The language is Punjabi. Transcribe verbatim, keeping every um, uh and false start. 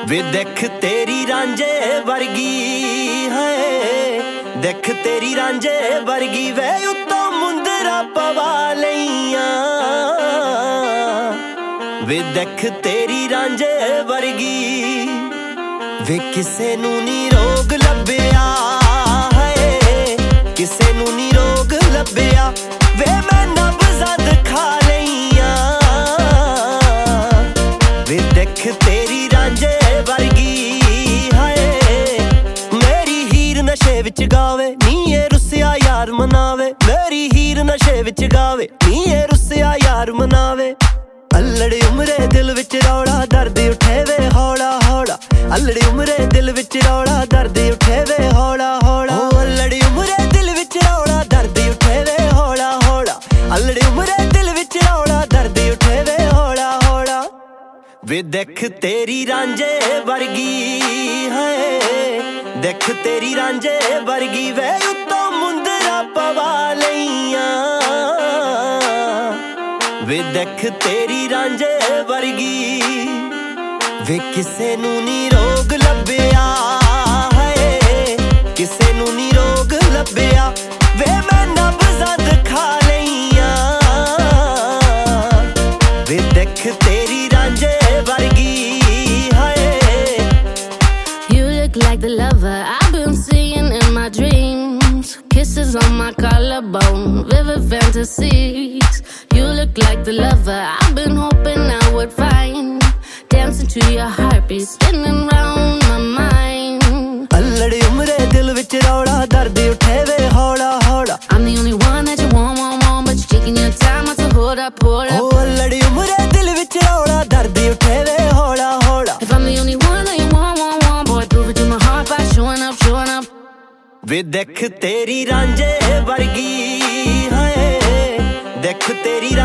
ਵੇ ਦੇਖ ਤੇਰੀ ਰਾਂਝੇ ਵਰਗੀ ਹੈ, ਦੇਖ ਤੇਰੀ ਰਾਂਝੇ ਵਰਗੀ ਵੇ ਉੱਤੋਂ ਮੁੰਦਰਾ ਪਵਾ ਲਈਆਂ। ਵੇ ਦੇਖ ਤੇਰੀ ਰਾਂਝੇ ਵਰਗੀ ਵੇ ਕਿਸੇ ਨੂੰ ਨੀ ਰੋਗ ਲੱਭਿਆ ਹੈ, ਕਿਸੇ ਨੂੰ ਨੀ ਰੋਗ ਲੱਭਿਆ ਵੇ ਮੈਂ ਨਬਜ਼ਾਂ ਦਿਖਾ ਲਈਆਂ। ਵੇ ਦੇਖ ਤੇਰੀ ਰਾਂਝੇ ਵਰਗੀ ਹਾਏ, ਮੇਰੀ ਹੀਰ ਨਸ਼ੇ ਵਿੱਚ ਗਾਵੇ ਨੀ ਇਹ ਰੁੱਸਿਆ ਯਾਰ ਮਨਾਵੇ, ਮੇਰੀ ਹੀਰ ਨਸ਼ੇ ਵਿੱਚ ਗਾਵੇ ਨੀ ਇਹ ਰੁੱਸਿਆ ਯਾਰ ਮਨਾਵੇ। ਅਲੜੀ ਉਮਰੇ ਦਿਲ ਵਿੱਚ ਰੌਲਾ ਦਰਦ ਉੱਠੇ ਵੇ ਹੌਲਾ ਹੌਲਾ, ਅਲੜੀ ਉਮਰੇ ਦਿਲ ਵਿੱਚ ਰੌਲਾ ਦਰਦ ਉੱਠੇ ਵੇ ਹੌਲਾ ਹੌਲਾ। ਓ ਅਲੜੀ ਉਮਰੇ ਦਿਲ ਵਿੱਚ ਰੌਲਾ ਦਰਦ ਉੱਠੇ ਵੇ ਹੌਲਾ ਹੌਲਾ, ਅਲੜੀ ਉਮਰੇ ਦਿਲ ਵਿੱਚ ਰੌਲਾ ਦਰਦ ਉੱਠੇ ਵੇ ਹੌਲਾ ਹੌਲਾ। ਵੇ ਦੇਖ ਤੇਰੀ ਰਾਂਝੇ ਵਰਗੀ ਹੈ, ਦੇਖ ਤੇਰੀ ਰਾਂਝੇ ਵਰਗੀ ਵੇ ਉੱਤੋਂ ਮੁੰਦਰਾ ਪਵਾ ਲਈਆਂ। ਵੇ ਦੇਖ ਤੇਰੀ ਰਾਂਝੇ ਵਰਗੀ ਵੇ ਕਿਸੇ ਨੂੰ ਨੀ ਰੋਗ ਲੱਭਿਆ ਹੈ, ਕਿਸੇ ਨੂੰ ਨੀ ਰੋਗ ਲੱਭਿਆ ਵੇ ਮੈਂ ਨਬਜ਼ਾਂ ਦਿਖਾ ਲਈਆਂ। ਵੇ ਦੇਖ ਤੇਰੀ ਰਾਂਝੇ ਵਰਗੀ ਹੈ। You look like the lover I've been seeing in my dreams, kisses on my collarbone, vivid fantasies. You look like the lover I've been hoping I would find, dancing to your heartbeat, spinning round my mind. ਅਲੜੀ ਉਮਰੇ ਦਿਲ ਵਿੱਚ ਰੌਲਾ ਦਰਦ ਉੱਠੇ ਵੇ ਹੌਲਾ ਹੌਲਾ। I'm the only one that you want, want, want, but you're taking your time not to hold up, hold up. ਓ ਅਲੜੀ ਉਮਰੇ ਦਿਲ ਵਿੱਚ ਰੌਲਾ ਦਰਦ ਉੱਠੇ ਵੇ ਹੌਲਾ ਹੌਲਾ। If I'm the only one that you want, want, want, boy, prove it to my heart by showing up, showing up. ਵੇ ਦੇਖ ਤੇਰੀ ਰਾਂਝੇ ਵਰਗੀ ਹੈ, ਦੇਖ ਤੇਰੀ